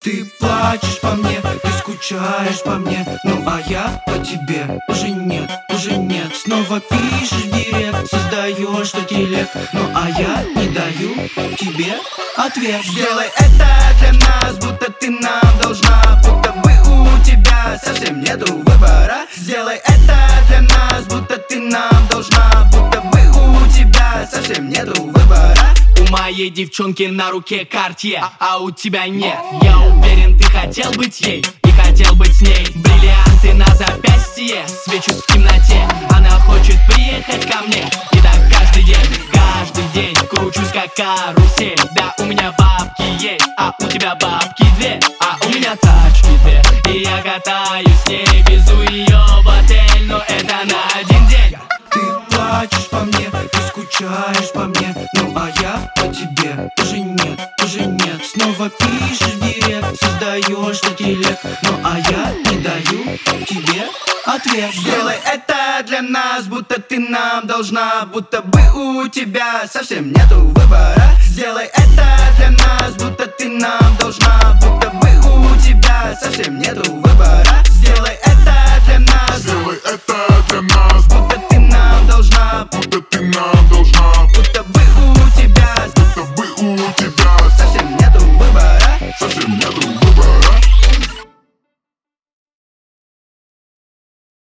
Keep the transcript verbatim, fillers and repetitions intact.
Ты плачешь по мне, ты скучаешь по мне. Ну а я по тебе уже нет, уже нет. Снова пишешь в директ, создаешь что телек. Ну а я не даю тебе ответ. Сделай это для нас, будто ты нам должна. Будто бы у тебя совсем нету выбора. Сделай это для нас, будто ты нам должна. Будто бы у тебя совсем нету выбора. У моей девчонки на руке Cartier, а у тебя нет. Я уверен, ты хотел быть ей и хотел быть с ней. Бриллианты на запястье, свечу в темноте. Она хочет приехать ко мне, и так каждый день. Каждый день кручусь как карусель. Да, у меня бабки есть, а у тебя бабки две. А у меня тачки две, и я катаюсь с ней. Везу ее в отель, но это на один день. Ты плачешь по мне, ты скучаешь по мне. Ну а я по тебе уже нет, уже нет. Снова пишешь в директ, создаешь что телек. Ну а я не даю тебе ответ. Сделай это для нас, будто ты нам должна. Будто бы у тебя совсем нету выбора. Сделай это для нас, будто ты нам должна. Будто бы у тебя совсем нету